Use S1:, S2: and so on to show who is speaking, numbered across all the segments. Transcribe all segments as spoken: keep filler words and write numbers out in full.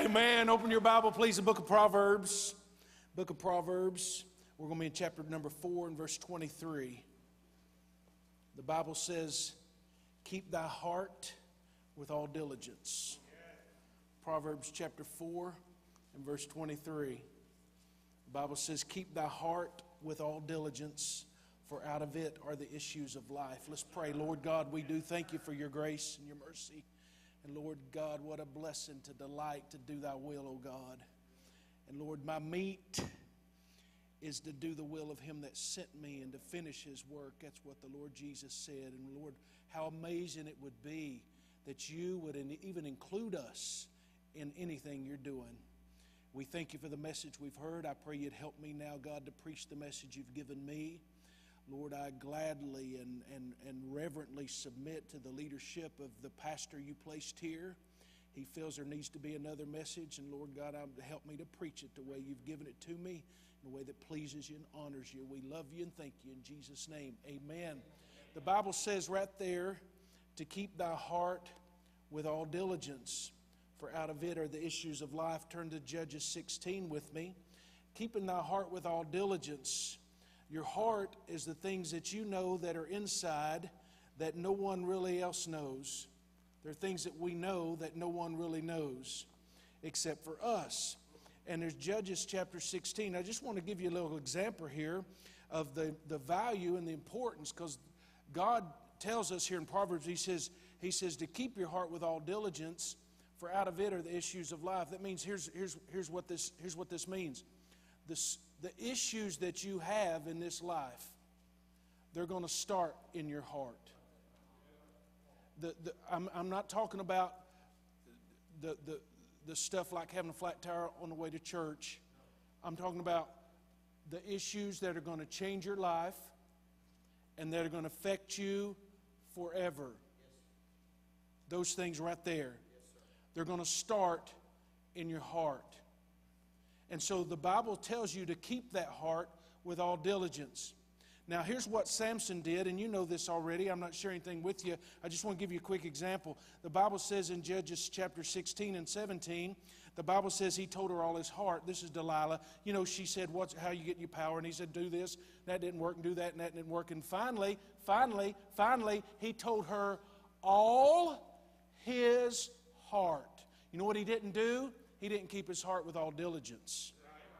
S1: Amen. Open your Bible, please, the book of Proverbs. Book of Proverbs. We're going to be in chapter number four and verse twenty-three. The Bible says, keep thy heart with all diligence. Proverbs chapter four and verse twenty-three. The Bible says, keep thy heart with all diligence, for out of it are the issues of life. Let's pray. Lord God, we do thank you for your grace and your mercy. And Lord God, what a blessing to delight to do thy will, O God. And Lord, my meat is to do the will of him that sent me and to finish his work. That's what the Lord Jesus said. And Lord, how amazing it would be that you would even include us in anything you're doing. We thank you for the message we've heard. I pray you'd help me now, God, to preach the message you've given me. Lord, I gladly and, and, and reverently submit to the leadership of the pastor you placed here. He feels there needs to be another message, and Lord God, help me to preach it the way you've given it to me, in a way that pleases you and honors you. We love you and thank you in Jesus' name. Amen. The Bible says right there to keep thy heart with all diligence, for out of it are the issues of life. Turn to Judges sixteen with me. Keeping thy heart with all diligence. Your heart is the things that you know that are inside that no one really else knows. There are things that we know that no one really knows except for us. And there's Judges chapter sixteen. I just want to give you a little example here of the, the value and the importance, because God tells us here in Proverbs, he says, he says to keep your heart with all diligence, for out of it are the issues of life. That means here's, here's, here's, what, this, here's what this means. This, the issues that you have in this life, they're going to start in your heart. The, the, I'm, I'm not talking about the, the, the stuff like having a flat tire on the way to church. I'm talking about the issues that are going to change your life and that are going to affect you forever. Those things right there. They're going to start in your heart. And so the Bible tells you to keep that heart with all diligence. Now, here's what Samson did, and you know this already. I'm not sharing anything with you. I just want to give you a quick example. The Bible says in Judges chapter sixteen and seventeen, the Bible says he told her all his heart. This is Delilah. You know, she said, "What's how you get your power?" And he said, "Do this." That didn't work, and do that, and that didn't work. And finally, finally, finally, he told her all his heart. You know what he didn't do? He didn't keep his heart with all diligence.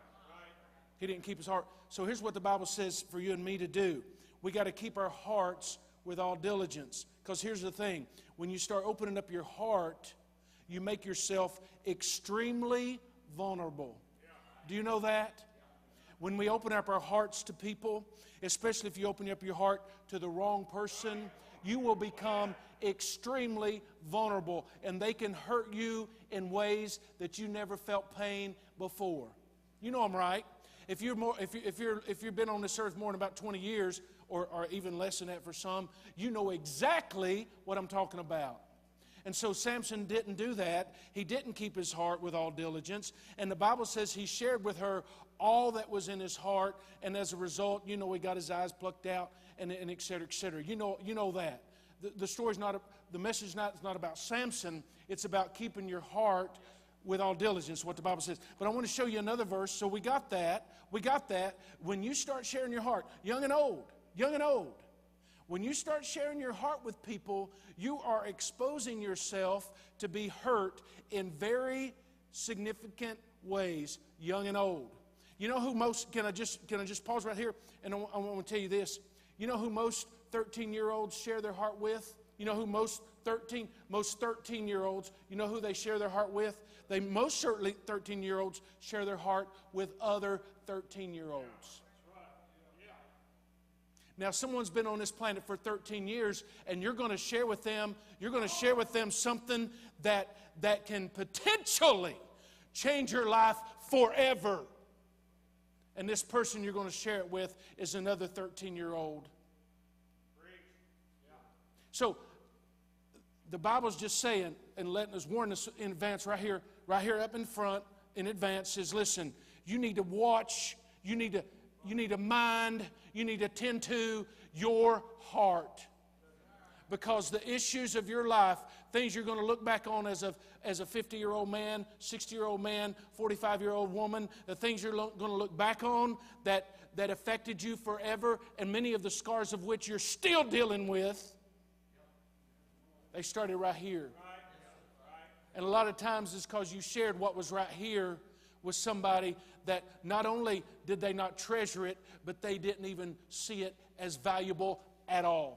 S1: He didn't keep his heart. So here's what the Bible says for you and me to do. We got to keep our hearts with all diligence. Because here's the thing. When you start opening up your heart, you make yourself extremely vulnerable. Do you know that? When we open up our hearts to people, especially if you open up your heart to the wrong person, you will become extremely vulnerable, and they can hurt you in ways that you never felt pain before. You know I'm right. If you're more, if you if you're if you've been on this earth more than about twenty years, or, or even less than that for some, you know exactly what I'm talking about. And so Samson didn't do that. He didn't keep his heart with all diligence. And the Bible says he shared with her all that was in his heart, and as a result, you know, he got his eyes plucked out, and, and et cetera, et cetera. You know, you know that. The, the story's not, a, the message is not, not about Samson. It's about keeping your heart with all diligence, what the Bible says. But I want to show you another verse. So we got that. We got that. When you start sharing your heart, young and old, young and old, when you start sharing your heart with people, you are exposing yourself to be hurt in very significant ways, young and old. You know who most, can I just, can I just pause right here? And I, I want to tell you this. You know who most thirteen-year-olds share their heart with? You know who most thirteen, most thirteen-year-olds, you know who they share their heart with? They most certainly, thirteen-year-olds, share their heart with other thirteen-year-olds. Now, someone's been on this planet for thirteen years, and you're going to share with them, you're going to share with them something that, that can potentially change your life forever. And this person you're going to share it with is another thirteen-year-old. So, the Bible's just saying, and letting us warn us in advance right here, right here up in front, in advance, says, listen, you need to watch, you need to, you need to mind, you need to tend to your heart. Because the issues of your life, things you're going to look back on as a as a fifty-year-old man, sixty-year-old man, forty-five-year-old woman, the things you're lo- going to look back on that, that affected you forever, and many of the scars of which you're still dealing with, they started right here. And a lot of times it's because you shared what was right here with somebody that not only did they not treasure it, but they didn't even see it as valuable at all.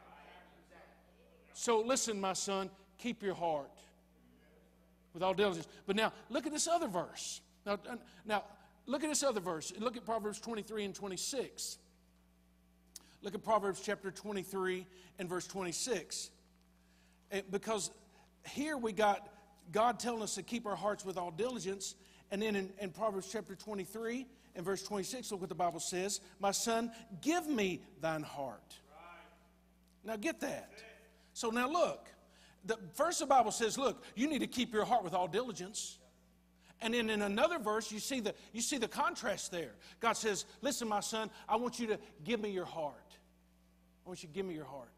S1: So listen, my son, keep your heart with all diligence. But now, look at this other verse. Now, now look at this other verse. Look at Proverbs twenty-three and twenty-six. Look at Proverbs chapter twenty-three and verse twenty-six. Because here we got God telling us to keep our hearts with all diligence. And then in, in Proverbs chapter twenty-three and verse twenty-six, look what the Bible says. My son, give me thine heart. Now get that. So now look, the, first the Bible says, look, you need to keep your heart with all diligence. And then in another verse, you see the, you see the contrast there. God says, listen, my son, I want you to give me your heart. I want you to give me your heart.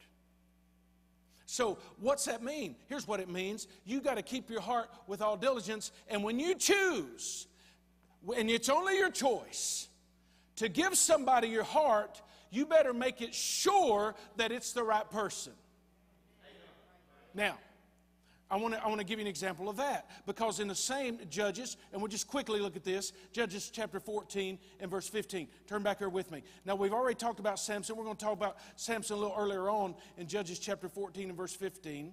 S1: So what's that mean? Here's what it means. You got to keep your heart with all diligence. And when you choose, and it's only your choice, to give somebody your heart, you better make it sure that it's the right person. Now, I want to I want to give you an example of that, because in the same Judges, and we'll just quickly look at this, Judges chapter fourteen and verse fifteen. Turn back here with me. Now, we've already talked about Samson. We're going to talk about Samson a little earlier on in Judges chapter fourteen and verse fifteen.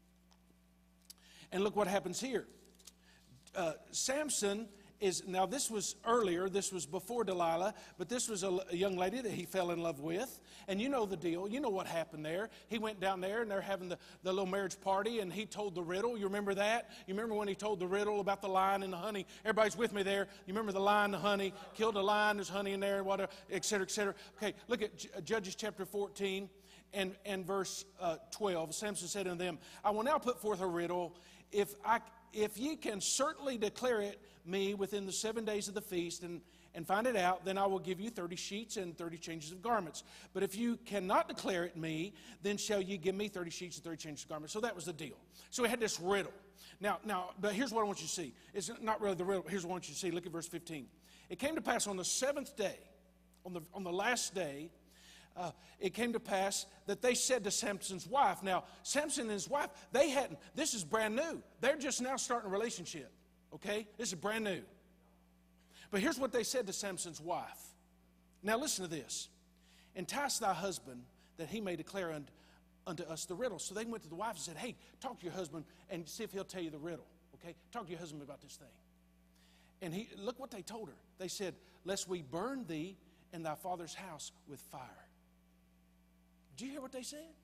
S1: And look what happens here. Uh, Samson is, now this was earlier, this was before Delilah, but this was a, a young lady that he fell in love with. And you know the deal. You know what happened there. He went down there and they're having the, the little marriage party, and he told the riddle. You remember that? You remember when he told the riddle about the lion and the honey? Everybody's with me there. You remember the lion, the honey, killed a lion, there's honey in there, whatever, et cetera, et cetera. Okay, look at J- Judges chapter fourteen and, and verse uh, twelve. Samson said unto them, I will now put forth a riddle. If I if ye can certainly declare it me within the seven days of the feast, and, and find it out, then I will give you thirty sheets and thirty changes of garments. But if you cannot declare it me, then shall you give me thirty sheets and thirty changes of garments. So that was the deal. So we had this riddle. Now, now, but here's what I want you to see. It's not really the riddle. Here's what I want you to see. Look at verse fifteen. It came to pass on the seventh day, on the, on the last day, Uh, it came to pass that they said to Samson's wife. Now, Samson and his wife, they hadn't, this is brand new. They're just now starting a relationship, okay? This is brand new. But here's what they said to Samson's wife. Now, listen to this. Entice thy husband that he may declare unto, unto us the riddle. So they went to the wife and said, hey, talk to your husband and see if he'll tell you the riddle, okay? Talk to your husband about this thing. And he, look what they told her. They said, lest we burn thee and thy father's house with fire. Do you hear what they said?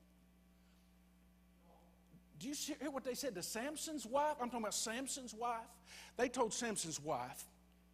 S1: Do you hear what they said to Samson's wife? I'm talking about Samson's wife. They told Samson's wife,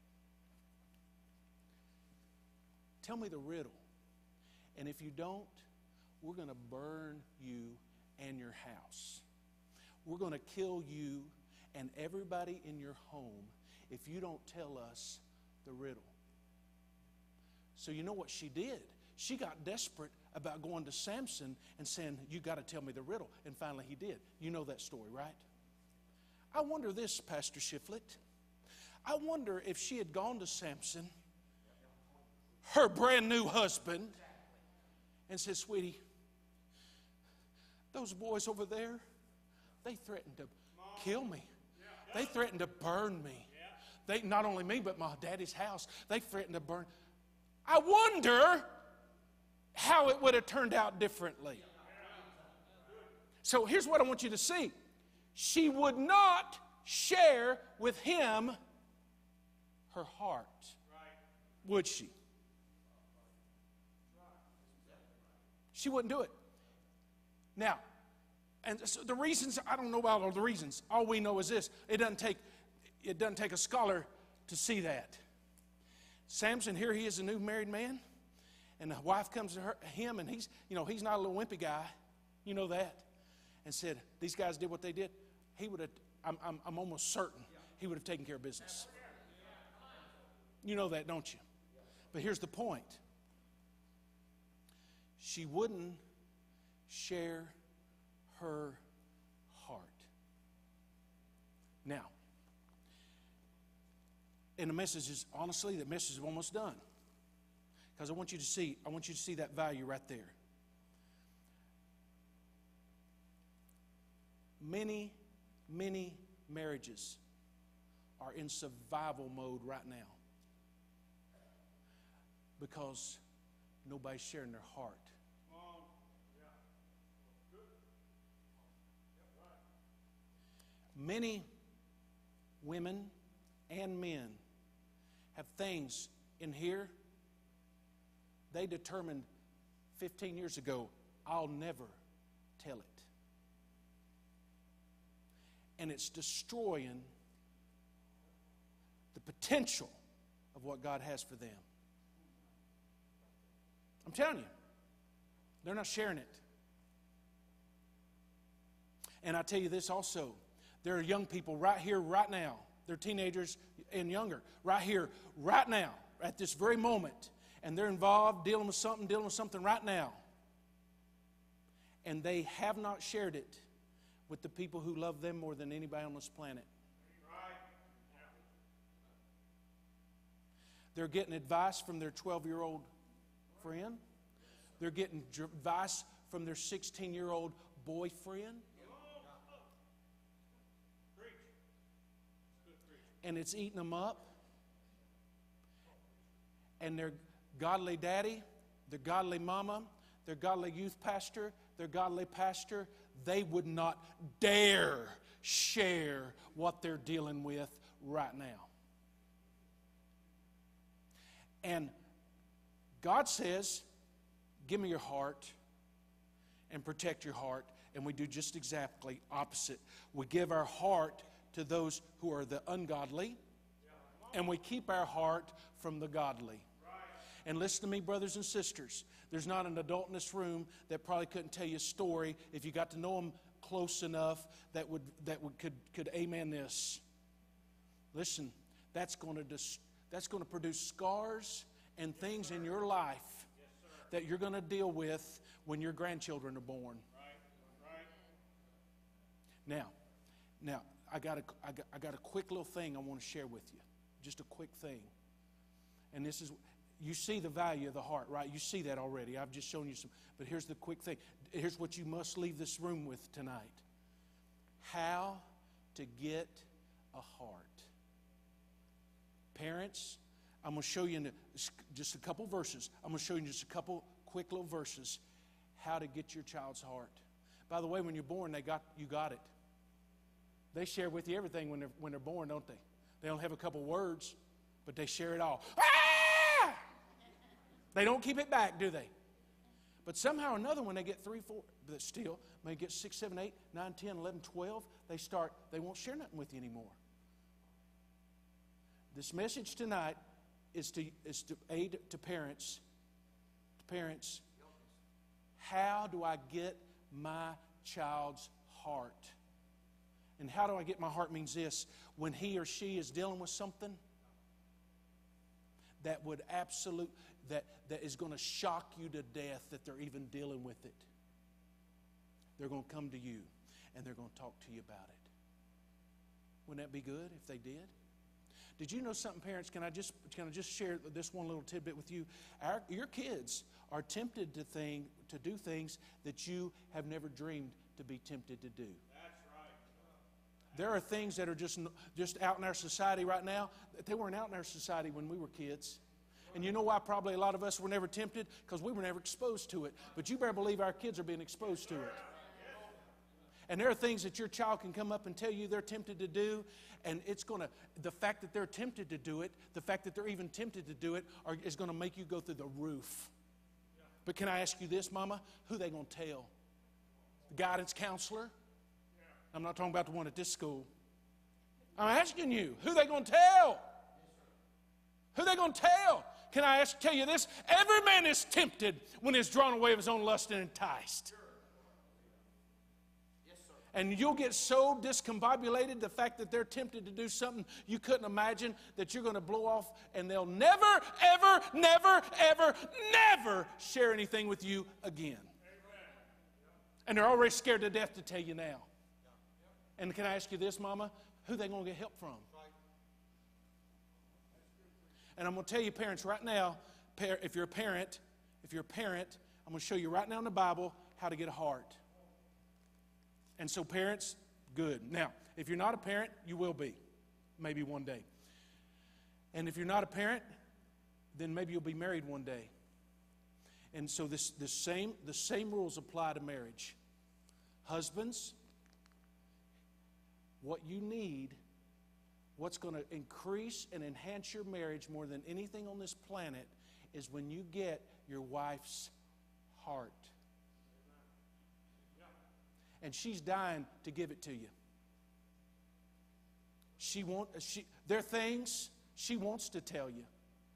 S1: tell me the riddle. And if you don't, we're going to burn you and your house. We're going to kill you and everybody in your home if you don't tell us the riddle. So you know what she did? She got desperate about going to Samson and saying, you got to tell me the riddle. And finally he did. You know that story, right? I wonder this, Pastor Shiflett. I wonder if she had gone to Samson, her brand new husband, and said, sweetie, those boys over there, they threatened to kill me. They threatened to burn me. They, not only me, but my daddy's house. They threatened to burn. I wonder how it would have turned out differently. So here's what I want you to see. She would not share with him her heart, would she? She wouldn't do it. Now, and so the reasons, I don't know about all the reasons. All we know is this. It doesn't take, it doesn't take a scholar to see that. Samson, here he is, a new married man. And the wife comes to her, him, and he's, you know, he's not a little wimpy guy. You know that. And said, these guys did what they did. He would have, I'm, I'm, I'm almost certain, he would have taken care of business. You know that, don't you? But here's the point. She wouldn't share her heart. Now, and the message is, honestly, the message is almost done. Because I want you to see, I want you to see that value right there. Many, many marriages are in survival mode right now because nobody's sharing their heart. Many women and men have things in here they determined fifteen years ago, I'll never tell it. And it's destroying the potential of what God has for them. I'm telling you, they're not sharing it. And I tell you this also, there are young people right here, right now. They're teenagers and younger, right here, right now, at this very moment. And they're involved, dealing with something, dealing with something right now. And they have not shared it with the people who love them more than anybody on this planet. They're getting advice from their twelve-year-old friend. They're getting advice from their sixteen-year-old boyfriend. And it's eating them up. And their godly daddy, their godly mama, their godly youth pastor, their godly pastor, they would not dare share what they're dealing with right now. And God says, give me your heart and protect your heart. And we do just exactly opposite. We give our heart to those who are the ungodly, and we keep our heart from the godly. And listen to me, brothers and sisters. There's not an adult in this room that probably couldn't tell you a story if you got to know them close enough that would that would could could amen this. Listen, that's going to dis, that's going to produce scars and things in your life that you're going to deal with when your grandchildren are born. Now, now I got a I got, I got a quick little thing I want to share with you. Just a quick thing. And this is, you see the value of the heart, right? You see that already. I've just shown you some. But here's the quick thing. Here's what you must leave this room with tonight. How to get a heart. Parents, I'm going to show you in just a couple verses. I'm going to show you just a couple quick little verses how to get your child's heart. By the way, when you're born, they got you got it. They share with you everything when they're, when they're born, don't they? They don't have a couple words, but they share it all. Ah! They don't keep it back, do they? But somehow or another, when they get three, four, but still, when they get six, seven, eight, nine, ten, eleven, twelve, they start, they won't share nothing with you anymore. This message tonight is to, is to aid to parents. To parents, how do I get my child's heart? And how do I get my heart means this. When he or she is dealing with something that would absolute, that, that is going to shock you to death that they're even dealing with it, they're going to come to you and they're going to talk to you about it. Wouldn't that be good if they did? Did you know something, parents? Can I just can I just share this one little tidbit with you? Our, your kids are tempted to think to do things that you have never dreamed to be tempted to do. There are things that are just, just out in our society right now. They weren't out in our society when we were kids. And you know why probably a lot of us were never tempted? Because we were never exposed to it. But you better believe our kids are being exposed to it. And there are things that your child can come up and tell you they're tempted to do. And it's going to, the fact that they're tempted to do it, the fact that they're even tempted to do it are, is going to make you go through the roof. But can I ask you this, Mama? Who are they going to tell? The guidance counselor? I'm not talking about the one at this school. I'm asking you, who are they going to tell? Who are they going to tell? Can I ask, tell you this? Every man is tempted when he's drawn away of his own lust and enticed. And you'll get so discombobulated, the fact that they're tempted to do something you couldn't imagine, that you're going to blow off, and they'll never, ever, never, ever, never share anything with you again. And they're already scared to death to tell you now. And can I ask you this, Mama? Who are they going to get help from? And I'm going to tell you, parents, right now, if you're a parent, if you're a parent, I'm going to show you right now in the Bible how to get a heart. And so parents, good. Now, if you're not a parent, you will be. Maybe one day. And if you're not a parent, then maybe you'll be married one day. And so this, this same, the same rules apply to marriage. Husbands, what you need, what's going to increase and enhance your marriage more than anything on this planet is when you get your wife's heart. And she's dying to give it to you. She want, she, there are things she wants to tell you.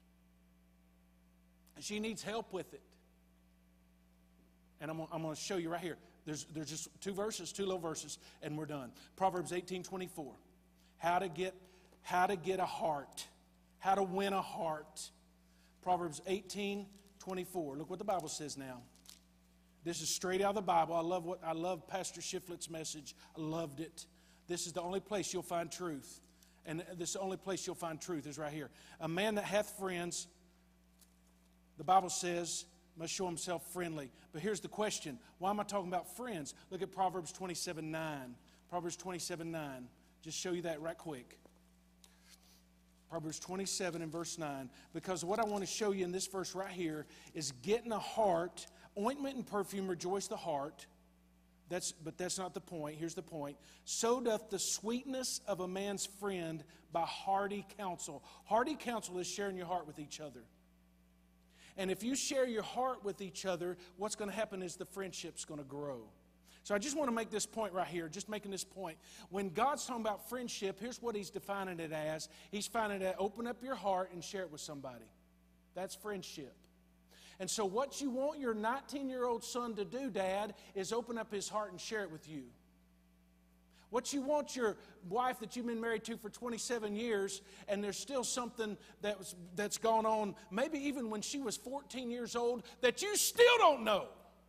S1: She needs help with it. And I'm, I'm going to show you right here. There's, there's just two verses, two little verses, and we're done. Proverbs eighteen twenty-four. How to get, how to get a heart. How to win a heart. Proverbs eighteen twenty-four. Look what the Bible says now. This is straight out of the Bible. I love what I love Pastor Shiflett's message. I loved it. This is the only place you'll find truth. And this is the only place you'll find truth is right here. A man that hath friends, the Bible says, must show himself friendly. But here's the question. Why am I talking about friends? Look at Proverbs twenty-seven nine. Proverbs twenty-seven nine. Just show you that right quick. Proverbs twenty-seven and verse nine. Because what I want to show you in this verse right here is getting a heart. Ointment and perfume rejoice the heart. That's, but that's not the point. Here's the point. So doth the sweetness of a man's friend by hearty counsel. Hearty counsel is sharing your heart with each other. And if you share your heart with each other, what's going to happen is the friendship's going to grow. So I just want to make this point right here, just making this point. When God's talking about friendship, here's what He's defining it as. He's defining it as open up your heart and share it with somebody. That's friendship. And so what you want your nineteen-year-old son to do, Dad, is open up his heart and share it with you. What you want your wife that you've been married to for twenty-seven years, and there's still something that was, that's gone on, maybe even when she was fourteen years old, that you still don't know.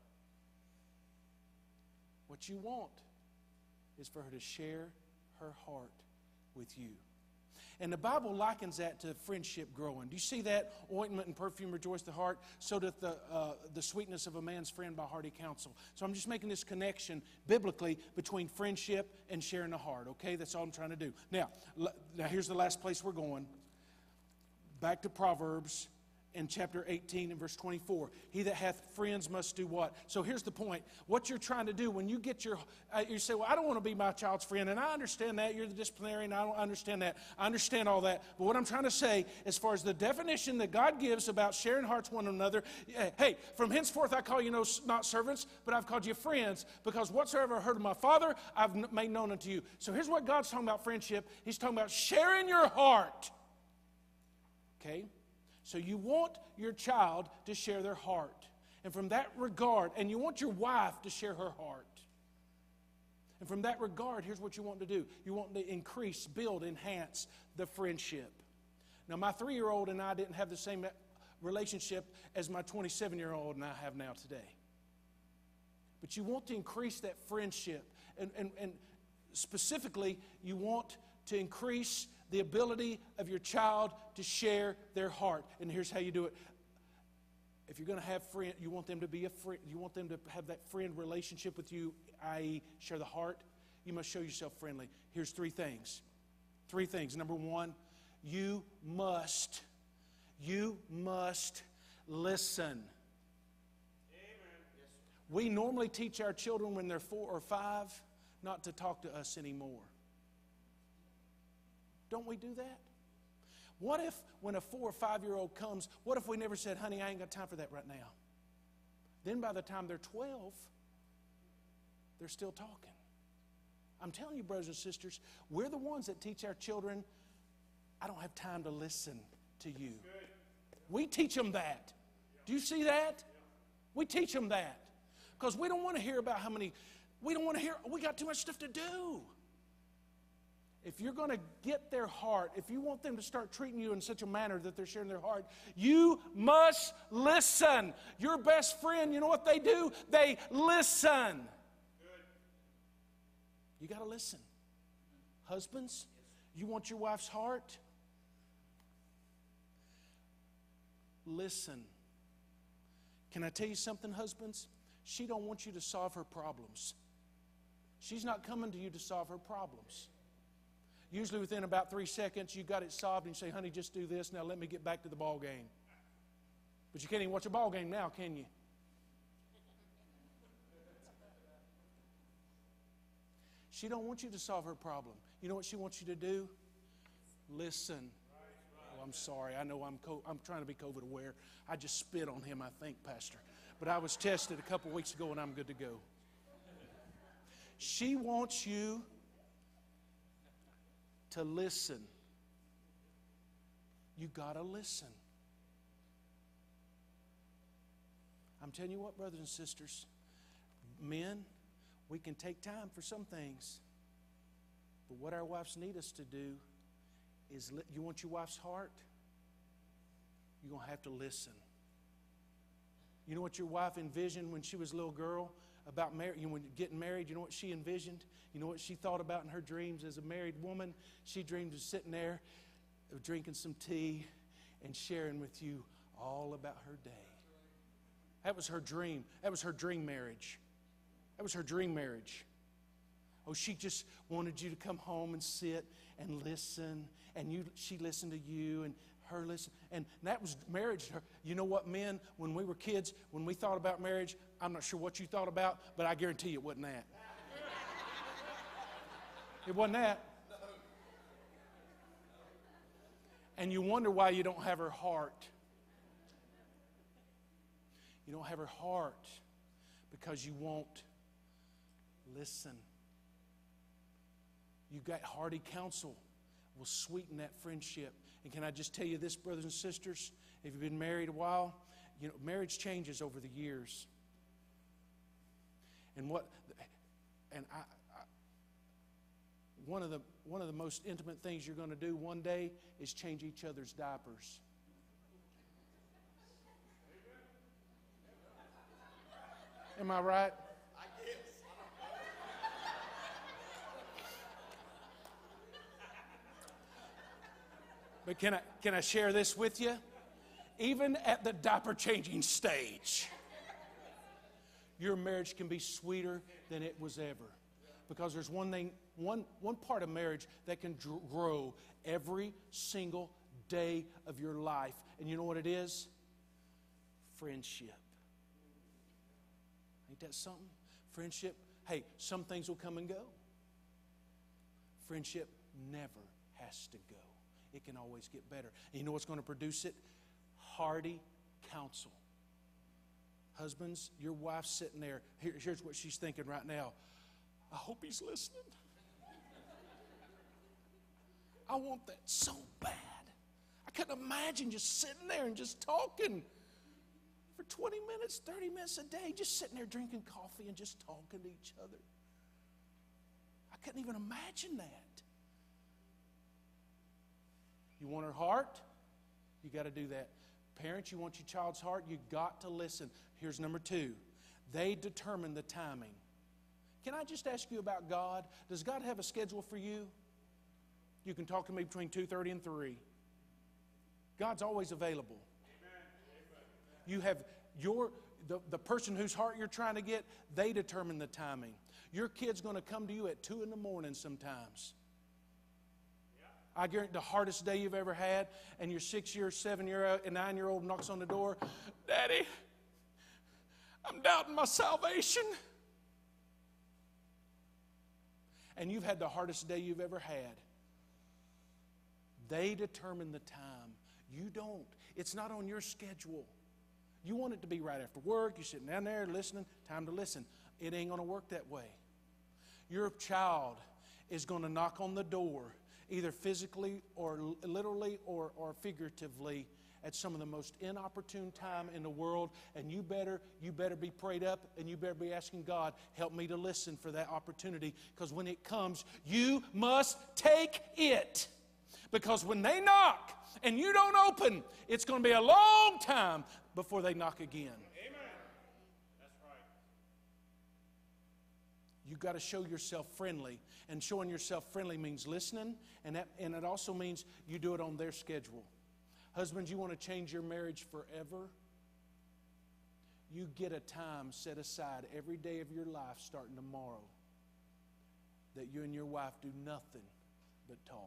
S1: What you want is for her to share her heart with you. And the Bible likens that to friendship growing. Do you see that? Ointment and perfume rejoice the heart, so doth the, uh, the sweetness of a man's friend by hearty counsel. So I'm just making this connection biblically between friendship and sharing the heart, okay? That's all I'm trying to do. Now, l- now here's the last place we're going. Back to Proverbs in chapter eighteen and verse twenty-four. He that hath friends must do what? So here's the point. What you're trying to do when you get your, uh, you say, well, I don't want to be my child's friend. And I understand that. You're the disciplinarian. I don't understand that. I understand all that. But what I'm trying to say, as far as the definition that God gives about sharing hearts one another, hey, from henceforth I call you no, not servants, but I've called you friends, because whatsoever I heard of my Father, I've made known unto you. So here's what God's talking about friendship. He's talking about sharing your heart. Okay? So you want your child to share their heart. And from that regard, and you want your wife to share her heart. And from that regard, here's what you want to do. You want to increase, build, enhance the friendship. Now, my three-year-old and I didn't have the same relationship as my twenty-seven-year-old and I have now today. But you want to increase that friendship. And, and, and specifically, you want to increase the ability of your child to share their heart. And here's how you do it. If you're going to have friend, you want them to be a friend, you want them to have that friend relationship with you, that is share the heart, you must show yourself friendly. Here's three things. Three things. Number one, you must, you must listen. Amen. We normally teach our children when they're four or five not to talk to us anymore. Don't we do that? What if when a four or five-year-old comes, what if we never said, honey, I ain't got time for that right now? Then by the time they're twelve, they're still talking. I'm telling you, brothers and sisters, we're the ones that teach our children, I don't have time to listen to you. We teach them that. Do you see that? We teach them that. Because we don't want to hear about how many, we don't want to hear, we got too much stuff to do. If you're going to get their heart, if you want them to start treating you in such a manner that they're sharing their heart, you must listen. Your best friend, you know what they do? They listen. You got to listen. Husbands, you want your wife's heart? Listen. Can I tell you something, husbands? She don't want you to solve her problems. She's not coming to you to solve her problems. Usually within about three seconds, you got it solved and you say, honey, just do this. Now let me get back to the ball game. But you can't even watch a ball game now, can you? She don't want you to solve her problem. You know what she wants you to do? Listen. Oh, I'm sorry. I know I'm co- I'm trying to be COVID aware. I just spit on him, I think, Pastor. But I was tested a couple weeks ago and I'm good to go. She wants you to listen. You got to listen. I'm telling you what, brothers and sisters, men, we can take time for some things. But what our wives need us to do is, li- you want your wife's heart? You're going to have to listen. You know what your wife envisioned when she was a little girl about marriage? You know, when getting married, you know what she envisioned? You know what she thought about in her dreams as a married woman? She dreamed of sitting there, of drinking some tea, and sharing with you all about her day. That was her dream. That was her dream marriage. That was her dream marriage. Oh, she just wanted you to come home and sit and listen, and you, she listened to you, and her listen. And that was marriage. You know what, men, when we were kids, when we thought about marriage, I'm not sure what you thought about, but I guarantee you it wasn't that. It wasn't that. And you wonder why you don't have her heart. You don't have her heart because you won't listen. You got hearty counsel will sweeten that friendship. And can I just tell you this, brothers and sisters, if you've been married a while, you know, marriage changes over the years. And what, and I, I one of the one of the most intimate things you're going to do one day is change each other's diapers. Am I right? I guess. But can I can I share this with you? Even at the diaper changing stage, your marriage can be sweeter than it was ever. Because there's one thing, one, one part of marriage that can dr- grow every single day of your life. And you know what it is? Friendship. Ain't that something? Friendship, hey, some things will come and go. Friendship never has to go. It can always get better. And you know what's going to produce it? Hearty counsel. Husbands, your wife's sitting there. Here, here's what she's thinking right now. I hope he's listening. I want that so bad. I couldn't imagine just sitting there and just talking for twenty minutes, thirty minutes a day, just sitting there drinking coffee and just talking to each other. I couldn't even imagine that. You want her heart? You got to do that. Parents, you want your child's heart? You got to listen. Here's number two. They determine the timing. Can I just ask you about God? Does God have a schedule for you? You can talk to me between two thirty and three. God's always available. You have your the, the person whose heart you're trying to get, they determine the timing. Your kid's going to come to you at two in the morning sometimes. I guarantee the hardest day you've ever had, and your six-year, seven-year, and nine-year-old knocks on the door, Daddy, I'm doubting my salvation. And you've had the hardest day you've ever had. They determine the time. You don't. It's not on your schedule. You want it to be right after work. You're sitting down there listening. Time to listen. It ain't going to work that way. Your child is going to knock on the door, either physically or literally or, or figuratively, at some of the most inopportune time in the world, and you better you better be prayed up, and you better be asking God, help me to listen for that opportunity, because when it comes, you must take it. Because when they knock and you don't open, it's going to be a long time before they knock again. Amen. That's right. You got to show yourself friendly. And showing yourself friendly means listening, and, that, and it also means you do it on their schedule. Husbands, you want to change your marriage forever? You get a time set aside every day of your life starting tomorrow that you and your wife do nothing but talk.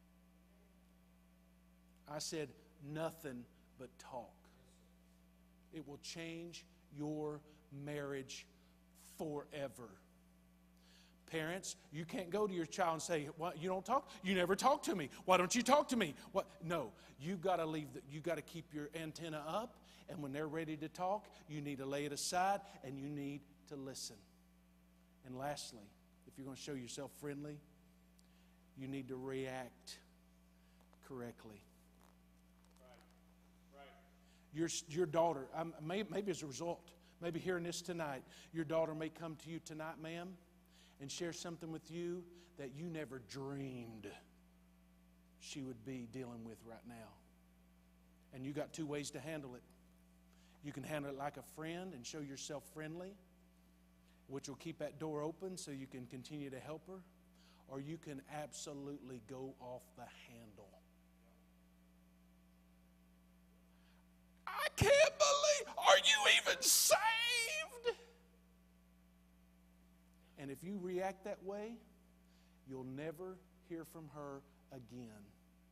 S1: I said nothing but talk. It will change your marriage forever. Parents, you can't go to your child and say, "What, you don't talk? You never talk to me. Why don't you talk to me?" What? No, you got to leave. The, you got to keep your antenna up, and when they're ready to talk, you need to lay it aside and you need to listen. And lastly, if you're going to show yourself friendly, you need to react correctly. Right. Right. Your your daughter, um, may, maybe as a result, maybe hearing this tonight, your daughter may come to you tonight, ma'am, and share something with you that you never dreamed she would be dealing with right now. And you got two ways to handle it. You can handle it like a friend and show yourself friendly, which will keep that door open so you can continue to help her. Or you can absolutely go off the handle. I can't believe, are you even saved? And if you react that way, you'll never hear from her again.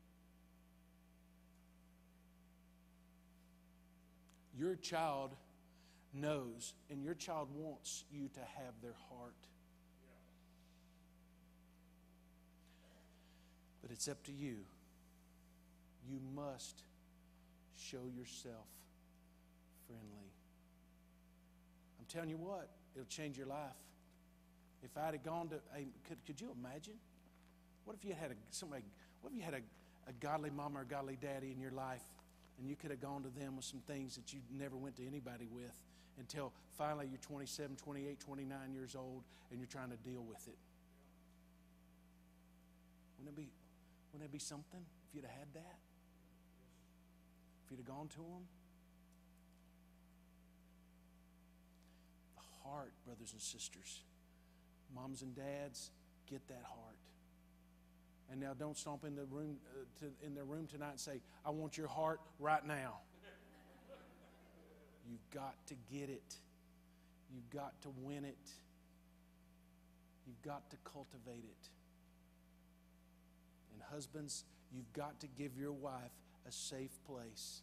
S1: Your child knows, and your child wants you to have their heart. But it's up to you. You must show yourself friendly. I'm telling you what, it'll change your life. If I'd have gone to, hey, could, could you imagine? What if you had a, somebody, what if you had a, a godly mama or godly daddy in your life, and you could have gone to them with some things that you never went to anybody with until finally you're twenty-seven, twenty-eight, twenty-nine years old and you're trying to deal with it? Wouldn't it be, wouldn't it be something if you'd have had that? If you'd have gone to them? The heart, brothers and sisters. Moms and dads, get that heart. And now don't stomp in the room uh, to, in their room tonight and say, "I want your heart right now." You've got to get it. You've got to win it. You've got to cultivate it. And husbands, you've got to give your wife a safe place.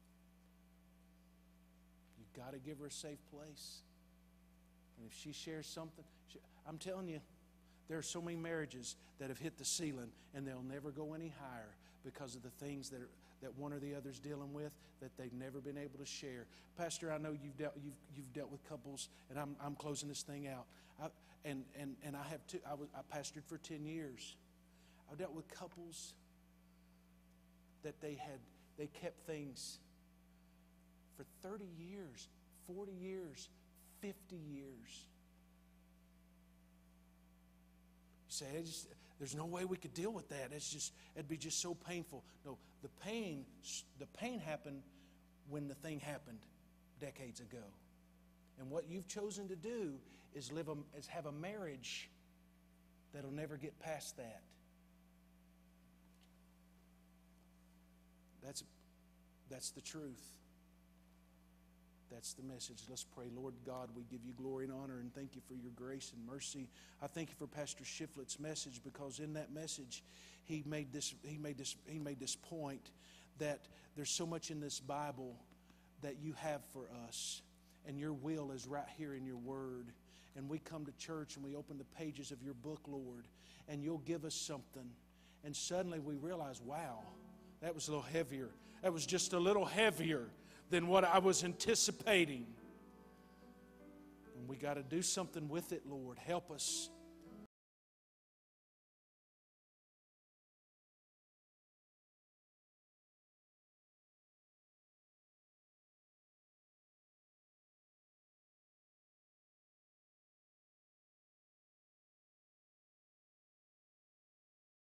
S1: You've got to give her a safe place. And if she shares something, she, I'm telling you, there are so many marriages that have hit the ceiling and they'll never go any higher because of the things that are, that one or the other is dealing with that they've never been able to share. Pastor, I know you've dealt you've you've dealt with couples, and I'm I'm closing this thing out. I, and and and I have two. I was I pastored for ten years. I've dealt with couples that they had they kept things for thirty years, forty years, fifty years. You say, I just, there's no way we could deal with that. It's just, it'd be just so painful. No, the pain, the pain happened when the thing happened decades ago. And what you've chosen to do is live a, is have a marriage that'll never get past that. That's, that's the truth. That's the message. Let's pray. Lord God, we give you glory and honor and thank you for your grace and mercy. I thank you for Pastor Shiflett's message, because in that message he made this he made this he made this point that there's so much in this Bible that you have for us, and your will is right here in your word. And we come to church and we open the pages of your book, Lord, and you'll give us something. And suddenly we realize, wow, that was a little heavier. That was just a little heavier than what I was anticipating. And we got to do something with it, Lord. Help us.